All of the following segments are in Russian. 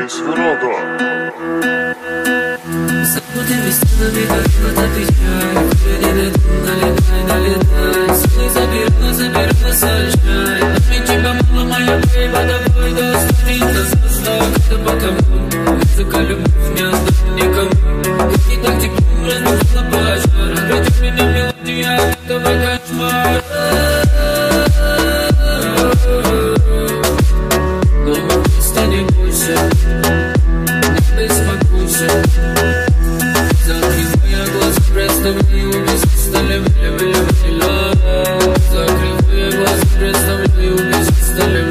Свирода. Забудем стенами, как на отвечай. Я не дойду, налетай. Силой заберу, насаждай. От тебя мало, моя бейба, давай достанется состав. Это потому, языка любовь не оставь никому. Как не так тепло, разбудила пожар. Придет меня мелодия этого кошмара. Но просто не бойся, не беспокойся. Закрывая глаза, представляю, без стали закрывая глаза, представляю, без стали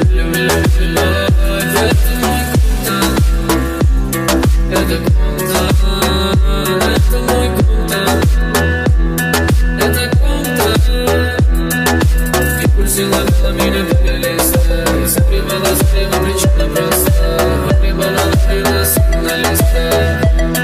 это контакт, это мой контакт, это контакт. Ты пульсировала меня в листе, согревала причина проста, погребала на листе.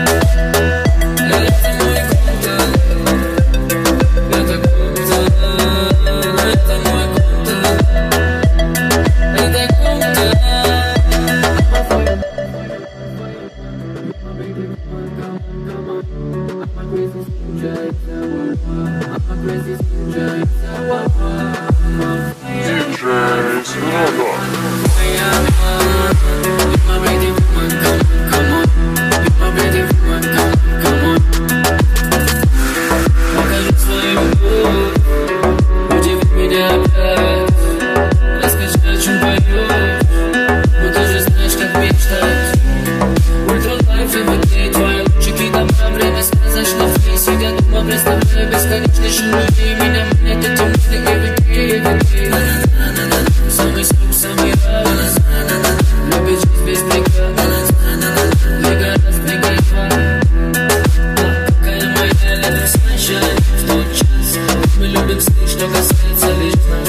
Диджей Свирода. Покажи свою любовь, удиви меня опять. Расскажи, о чем поешь, но ты же знаешь, как мечтать. Ультралайф и выглядит твои лучики добра. Время сказочно вниз, сидя дома, представляя бесконечный шум людей. Меня манят эти мысли и вики. Самый срок, самый раз. Любит жизнь без приказа. Лига раз, лига два. Какая моя лето сначала в тот час. Мы любим сны, что касается лишь нас.